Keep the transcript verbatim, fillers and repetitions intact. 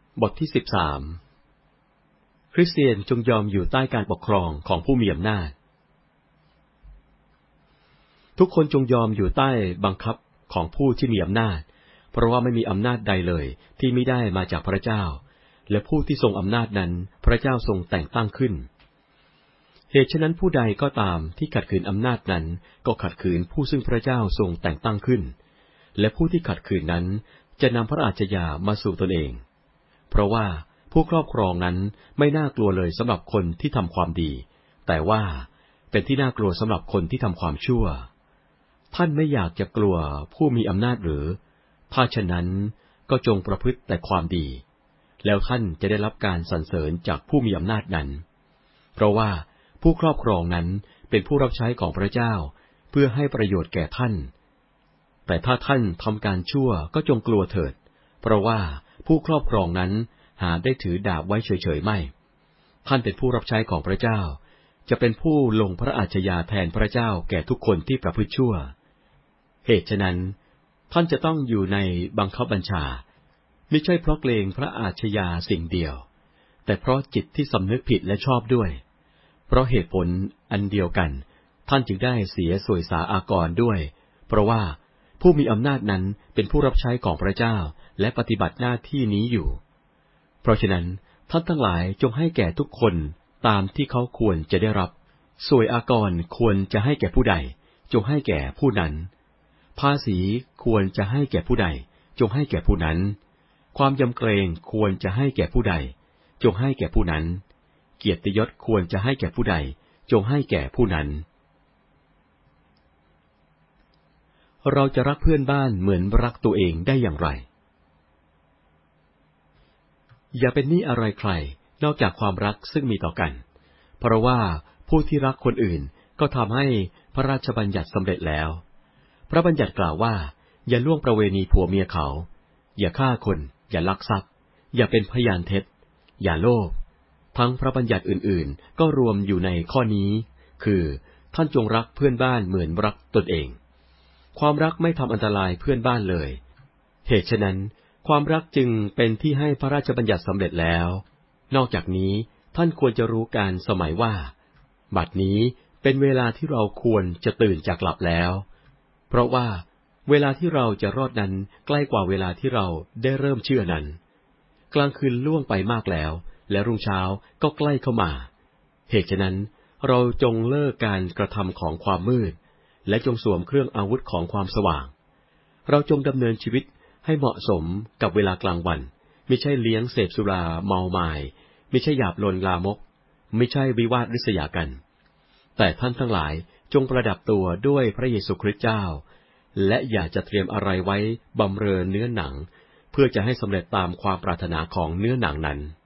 บทที่สิบสามคริสเตียนจงยอมอยู่ใต้การปกครองของผู้มีอำนาจทุกคนจงยอมอยู่ใต้บังคับของผู้ที่มีอำนาจเพราะว่าไม่มีอำนาจใดเลยที่มิได้มาจากพระเจ้าและผู้ที่ทรงอำนาจนั้นพระเจ้าทรงแต่งตั้งขึ้นเหตุฉะนั้นผู้ใดก็ตามที่ขัดขืนอำนาจนั้นก็ขัดขืนผู้ซึ่งพระเจ้าทรงแต่งตั้งขึ้นและผู้ที่ขัดขืนนั้นจะนำพระอาชญามาสู่ตนเองเพราะว่าผู้ครอบครองนั้นไม่น่ากลัวเลยสำหรับคนที่ทำความดีแต่ว่าเป็นที่น่ากลัวสำหรับคนที่ทำความชั่วท่านไม่อยากจะกลัวผู้มีอำนาจหรือถ้าฉะนั้นก็จงประพฤติแต่ความดีแล้วท่านจะได้รับการสรรเสริญจากผู้มีอำนาจนั้นเพราะว่าผู้ครอบครองนั้นเป็นผู้รับใช้ของพระเจ้าเพื่อให้ประโยชน์แก่ท่านแต่ถ้าท่านทำการชั่วก็จงกลัวเถิดเพราะว่าผู้ครอบครองนั้นหาได้ถือดาบไว้เฉยๆไม่ท่านเป็นผู้รับใช้ของพระเจ้าจะเป็นผู้ลงพระอาชญาแทนพระเจ้าแก่ทุกคนที่ประพฤติชั่วเหตุฉะนั้นท่านจะต้องอยู่ในบังคับบัญชาไม่ใช่เพราะเกรงพระอาชญาสิ่งเดียวแต่เพราะจิตที่สำนึกผิดและชอบด้วยเพราะเหตุผลอันเดียวกันท่านจึงได้เสียสวยสาอากรด้วยเพราะว่าผู้มีอำนาจนั้นเป็นผู้รับใช้ของพระเจ้าและปฏิบัติหน้าที่นี้อยู่เพราะฉะนั้นท่านทั้งหลายจงให้แก่ทุกคนตามที่เขาควรจะได้รับสวยอากรควรจะให้แก่ผู้ใดจงให้แก่ผู้นั้นภาษีควรจะให้แก่ผู้ใดจงให้แก่ผู้นั้นความยำเกรงควรจะให้แก่ผู้ใดจงให้แก่ผู้นั้นเกียรติยศควรจะให้แก่ผู้ใดจงให้แก่ผู้นั้นเราจะรักเพื่อนบ้านเหมือนรักตัวเองได้อย่างไรอย่าเป็นหนี้อะไรใครนอกจากความรักซึ่งมีต่อกันเพราะว่าผู้ที่รักคนอื่นก็ทำให้พระราชบัญญัติสำเร็จแล้วพระบัญญัติกล่าวว่าอย่าล่วงประเวณีผัวเมียเขาอย่าฆ่าคนอย่าลักทรัพย์อย่าเป็นพยานเท็จอย่าโลภทั้งพระบัญญัติอื่นๆก็รวมอยู่ในข้อนี้คือท่านจงรักเพื่อนบ้านเหมือนรักตนเองความรักไม่ทำอันตรายเพื่อนบ้านเลยเหตุฉะนั้นความรักจึงเป็นที่ให้พระราชบัญญัติสำเร็จแล้วนอกจากนี้ท่านควรจะรู้การสมัยว่าบัดนี้เป็นเวลาที่เราควรจะตื่นจากหลับแล้วเพราะว่าเวลาที่เราจะรอดนั้นใกล้กว่าเวลาที่เราได้เริ่มเชื่อนั้นกลางคืนล่วงไปมากแล้วและรุ่งเช้าก็ใกล้เข้ามาเหตุฉะนั้นเราจงเลิกการกระทำของความมืดและจงสวมเครื่องอาวุธของความสว่างเราจงดำเนินชีวิตให้เหมาะสมกับเวลากลางวันไม่ใช่เลี้ยงเสพสุราเมามายไม่ใช่หยาบโลนลามกไม่ใช่วิวาทริษยากันแต่ท่านทั้งหลายจงประดับตัวด้วยพระเยซูคริสต์เจ้าและอย่าจะเตรียมอะไรไว้บำเรอเนื้อหนังเพื่อจะให้สำเร็จตามความปรารถนาของเนื้อหนังนั้น